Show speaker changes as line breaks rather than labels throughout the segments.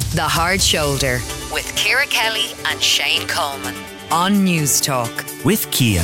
The Hard Shoulder with Ciara Kelly and Shane Coleman on News Talk.
With Kia.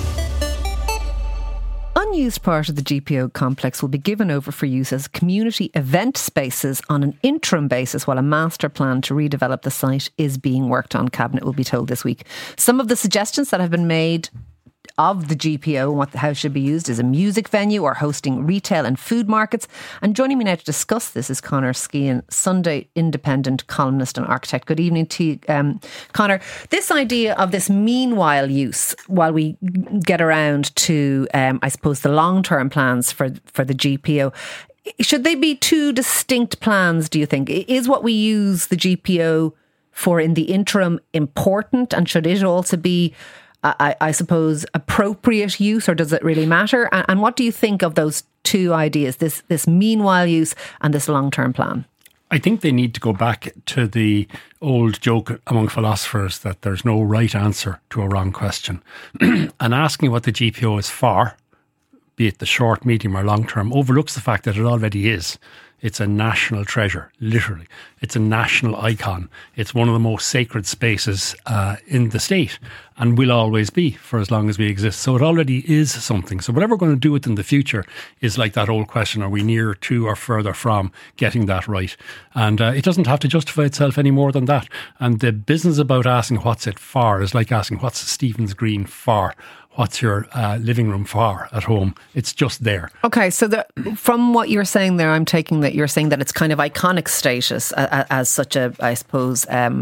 Unused part of the GPO complex will be given over for use as community event spaces on an interim basis while a master plan to redevelop the site is being worked on. Cabinet will be told this week. Some of the suggestions that have been made of the GPO and how it should be used is a music venue or hosting retail and food markets. And joining me now to discuss this is Conor Skehan, Sunday Independent columnist and architect. Good evening to you, Conor. This idea of this meanwhile use, while we get around to, I suppose, the long-term plans for the GPO, should they be two distinct plans, do you think? Is what we use the GPO for in the interim important, and should it also be I suppose, appropriate use, or does it really matter? And what do you think of those two ideas, this meanwhile use and this long-term plan?
I think they need to go back to the old joke among philosophers that there's no right answer to a wrong question. And asking what the GPO is for, be it the short, medium or long term, overlooks the fact that it already is. It's a national treasure, literally. It's a national icon. It's one of the most sacred spaces in the state and will always be for as long as we exist. So it already is something. So whatever we're going to do with it in the future is like that old question, are we nearer to or further from getting that right? And it doesn't have to justify itself any more than that. And the business about asking what's it for is like asking what's Stephen's Green for? What's your living room for at home? It's just there. Okay, so
from what you're saying there, I'm taking that you're saying that it's kind of iconic status as such a, I suppose,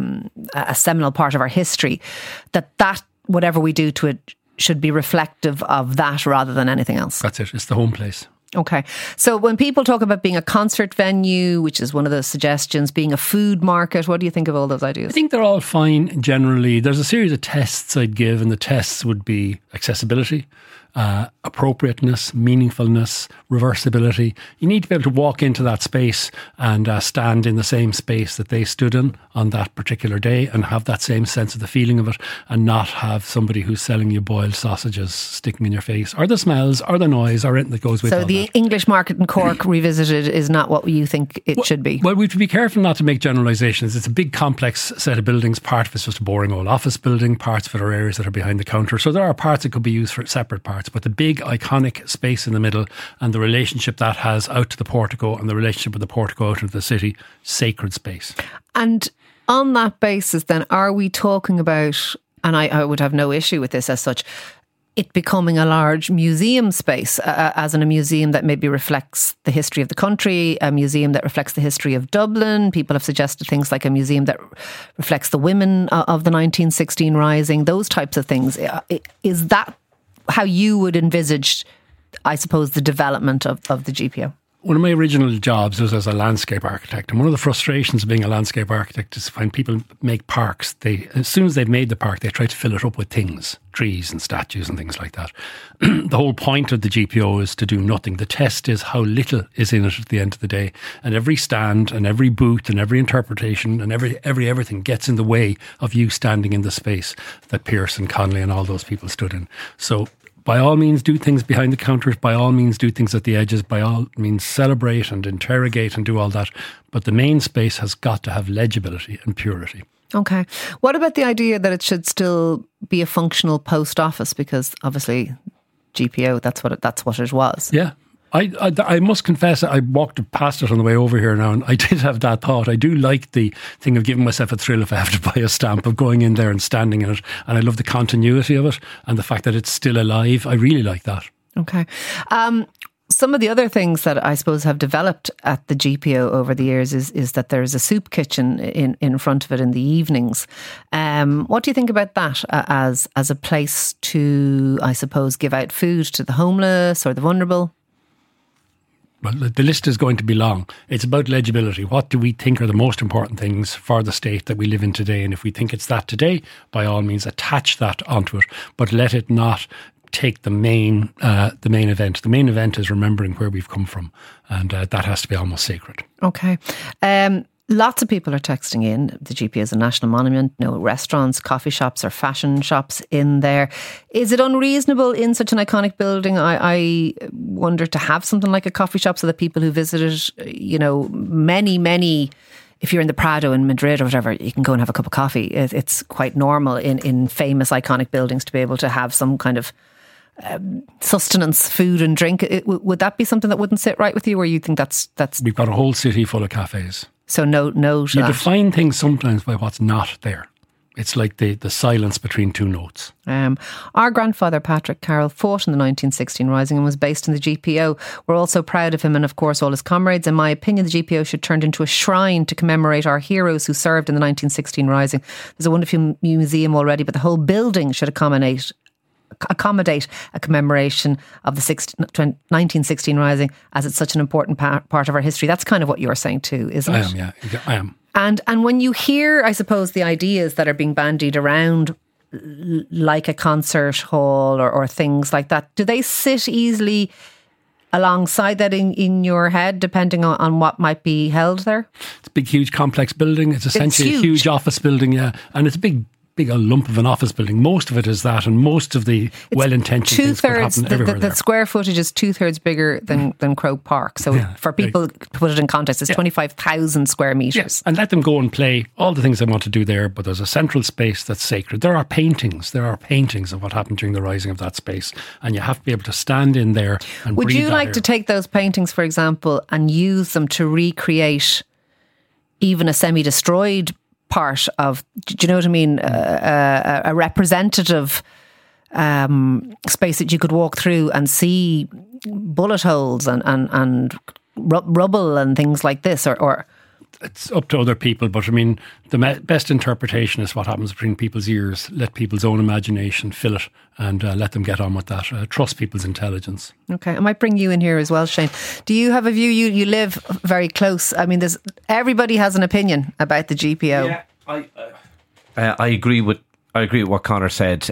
a seminal part of our history, that whatever we do to it should be reflective of that rather than anything else.
That's it. It's the home place.
Okay. So when people talk about being a concert venue, which is one of the suggestions, being a food market, what do you think of all those ideas?
I think they're all fine generally. There's a series of tests I'd give, and the tests would be accessibility, appropriateness, meaningfulness, reversibility. You need to be able to walk into that space and stand in the same space that they stood in on that particular day and have that same sense of the feeling of it, and not have somebody who's selling you boiled sausages sticking in your face, or the smells, or the noise, or anything that goes with it.
So the English market in Cork revisited is not what you think it should be?
Well, we have to be careful not to make generalisations. It's a big complex set of buildings. Part of it's just a boring old office building. Parts of it are areas that are behind the counter. So there are parts that could be used for separate parts. But the big iconic space in the middle and the relationship that has out to the portico and the relationship with the portico out into the city, sacred space.
And on that basis then, are we talking about, and I would have no issue with this as such, it becoming a large museum space, as in a museum that maybe reflects the history of the country, a museum that reflects the history of Dublin? People have suggested things like a museum that reflects the women of the 1916 Rising, those types of things. Is that how you would envisage, I suppose, the development of the GPO?
One of my original jobs was as a landscape architect, and one of the frustrations of being a landscape architect is when people make parks, as soon as they've made the park, they try to fill it up with things, trees and statues and things like that. The whole point of the GPO is to do nothing. The test is how little is in it at the end of the day, and every stand and every booth and every interpretation and everything gets in the way of you standing in the space that Pearse and Connolly and all those people stood in. So by all means, do things behind the counters. By all means, do things at the edges. By all means, celebrate and interrogate and do all that. But the main space has got to have legibility and purity.
Okay. What about the idea that it should still be a functional post office? Because obviously, GPO, that's what it was.
Yeah. I must confess, I walked past it on the way over here now, and I did have that thought. I do like the thing of giving myself a thrill if I have to buy a stamp, of going in there and standing in it. And I love the continuity of it and the fact that it's still alive. I really like that.
Okay. Some of the other things that I suppose have developed at the GPO over the years is that there's a soup kitchen in front of it in the evenings. What do you think about that as a place to, I suppose, give out food to the homeless or the vulnerable?
Well, the list is going to be long. It's about legibility. What do we think are the most important things for the state that we live in today? And if we think it's that today, by all means, attach that onto it, but let it not take the main event. The main event is remembering where we've come from, and that has to be almost sacred.
Okay. Lots of people are texting in. The GPO is a national monument. No restaurants, coffee shops or fashion shops in there. Is it unreasonable in such an iconic building, I wonder, to have something like a coffee shop so that people who visit it, many if you're in the Prado in Madrid or whatever, you can go and have a cup of coffee. It's quite normal in famous iconic buildings to be able to have some kind of sustenance, food and drink. Would that be something that wouldn't sit right with you, or you think that's? We've
got a whole city full of cafes.
So no to
you
that.
Define things sometimes by what's not there. It's like the silence between two notes.
Our grandfather, Patrick Carroll, fought in the 1916 Rising and was based in the GPO. We're also proud of him and, of course, all his comrades. In my opinion, the GPO should turn into a shrine to commemorate our heroes who served in the 1916 Rising. There's a wonderful museum already, but the whole building should accommodate a commemoration of the 1916 Rising, as it's such an important part of our history. That's kind of what you're saying too, isn't it?
I am.
And when you hear, I suppose, the ideas that are being bandied around, like a concert hall or things like that, do they sit easily alongside that in your head, depending on what might be held there?
It's a big, huge, complex building. It's essentially a huge office building, yeah. And it's a big lump of an office building. Most of it is that, and most of the well-intentioned things could happen everywhere.
The square footage is 2/3 bigger than Croke Park. So for people to put it in context, it's 25,000 square metres.
Yes, and let them go and play all the things they want to do there, but there's a central space that's sacred. There are paintings of what happened during the rising of that space, and you have to be able to stand in there and
Would
breathe
you like to take those paintings, for example, and use them to recreate even a semi-destroyed part of, do you know what I mean, a representative space that you could walk through and see bullet holes and rubble and things like this, or
it's up to other people, but I mean, the best interpretation is what happens between people's ears. Let people's own imagination fill it and let them get on with that. Trust people's intelligence.
Okay, I might bring you in here as well, Shane. Do you have a view? You live very close. I mean, everybody has an opinion about the GPO.
Yeah, I agree with what Conor said.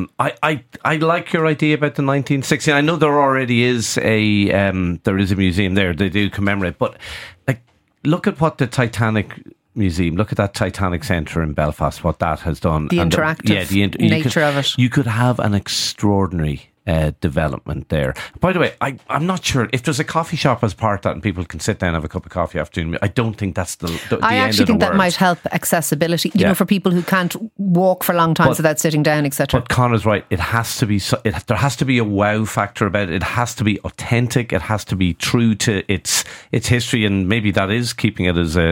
I like your idea about the 1916. I know there already is a museum there. They do commemorate, but look at what the Titanic Museum, look at that Titanic Centre in Belfast, what that has done.
The interactive nature of it.
You could have an extraordinary development there. By the way, I'm not sure if there's a coffee shop as part of that and people can sit down and have a cup of coffee after. I don't think that's the
I
end
actually
of the
think that
world.
might help accessibility, you know, for people who can't walk for long times without sitting down, etc.
But Connor's right. It has to be. There has to be a wow factor about it. It has to be authentic. It has to be true to its history, and maybe that is keeping it as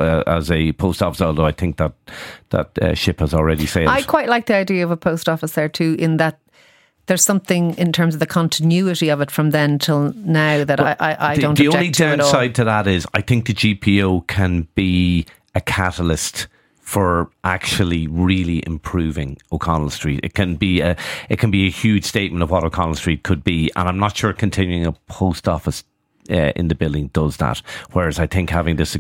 a post office. Although I think that ship has already sailed.
I quite like the idea of a post office there too, in that there's something in terms of the continuity of it from then till now that I don't object to at all.
The only downside to that is I think the GPO can be a catalyst for actually really improving O'Connell Street. It can be a huge statement of what O'Connell Street could be, and I'm not sure continuing a post office in the building does that. Whereas I think having this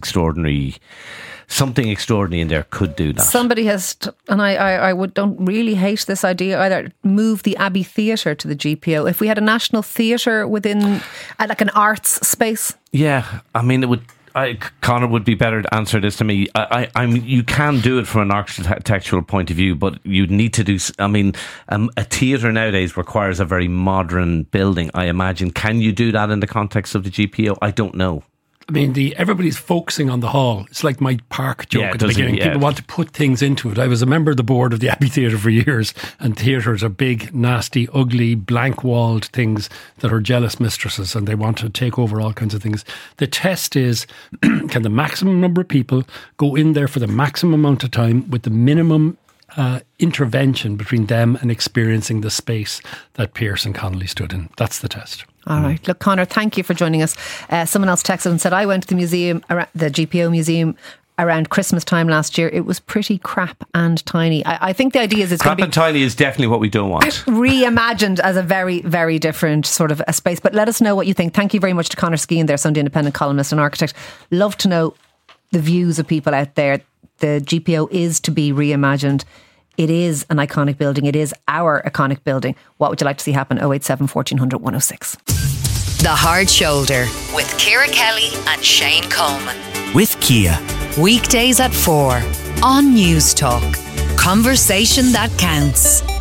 something extraordinary in there could do that.
Somebody has, and I don't really hate this idea either, move the Abbey Theatre to the GPO. If we had a national theatre within, like an arts space.
Yeah, I mean, it would. Conor would be better to answer this to me. You can do it from an architectural point of view, but you'd need to do. I mean, a theatre nowadays requires a very modern building, I imagine. Can you do that in the context of the GPO? I don't know.
I mean, everybody's focusing on the hall. It's like my park joke at the beginning. People want to put things into it. I was a member of the board of the Abbey Theatre for years, and theatres are big, nasty, ugly, blank-walled things that are jealous mistresses, and they want to take over all kinds of things. The test is, can the maximum number of people go in there for the maximum amount of time with the minimum intervention between them and experiencing the space that Pearse and Connolly stood in? That's the test.
All right. Look, Conor, thank you for joining us. Someone else texted and said, I went to the museum, the GPO museum, around Christmas time last year. It was pretty crap and tiny. I think the idea is it's
crap and tiny is definitely what we don't want.
Reimagined as a very, very different sort of a space. But let us know what you think. Thank you very much to Conor Skean there, Sunday Independent columnist and architect. Love to know the views of people out there. The GPO is to be reimagined. It is an iconic building. It is our iconic building. What would you like to see happen? 087 1400 106.
The Hard Shoulder with Ciara Kelly and Shane Coleman.
With Kia.
Weekdays at 4 on News Talk. Conversation that counts.